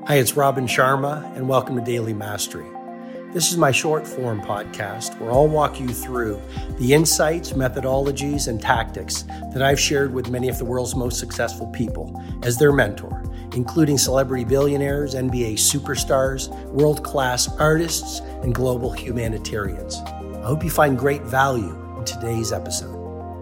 Hi, it's Robin Sharma, and welcome to Daily Mastery. This is my short form podcast where I'll walk you through the insights, methodologies, and tactics that I've shared with many of the world's most successful people as their mentor, including celebrity billionaires, NBA superstars, world-class artists, and global humanitarians. I hope you find great value in today's episode.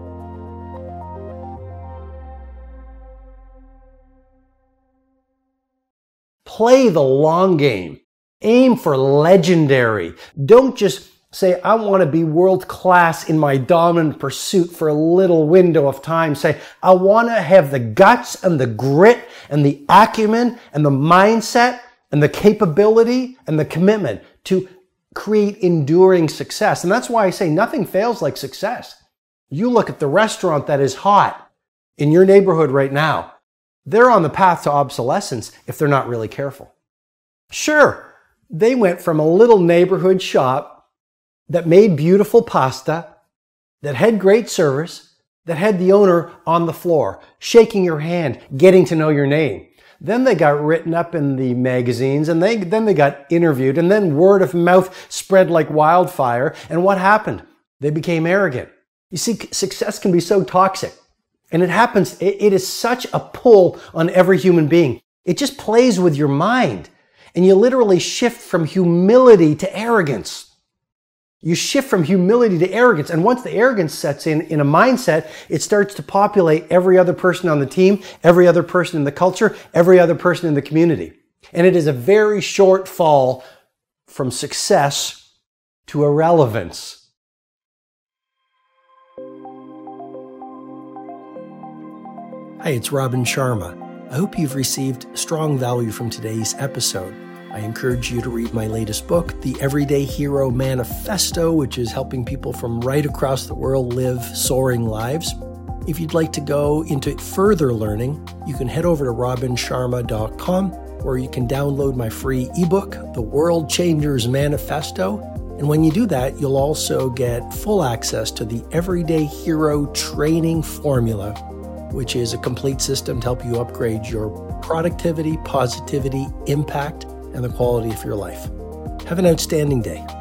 Play the long game. Aim for legendary. Don't just say, I want to be world class in my dominant pursuit for a little window of time. Say, I want to have the guts and the grit and the acumen and the mindset and the capability and the commitment to create enduring success. And that's why I say nothing fails like success. You look at the restaurant that is hot in your neighborhood right now. They're on the path to obsolescence if they're not really careful. Sure, they went from a little neighborhood shop that made beautiful pasta, that had great service, that had the owner on the floor, shaking your hand, getting to know your name. Then they got written up in the magazines, and then they got interviewed, and then word of mouth spread like wildfire. And what happened? They became arrogant. You see, success can be so toxic. And it happens, it is such a pull on every human being. It just plays with your mind. And you literally shift from humility to arrogance. You shift from humility to arrogance. And once the arrogance sets in a mindset, it starts to populate every other person on the team, every other person in the culture, every other person in the community. And it is a very short fall from success to irrelevance. Hi, it's Robin Sharma. I hope you've received strong value from today's episode. I encourage you to read my latest book, The Everyday Hero Manifesto, which is helping people from right across the world live soaring lives. If you'd like to go into further learning, you can head over to robinsharma.com, where you can download my free ebook, The World Changers Manifesto. And when you do that, you'll also get full access to the Everyday Hero Training Formula, which is a complete system to help you upgrade your productivity, positivity, impact, and the quality of your life. Have an outstanding day.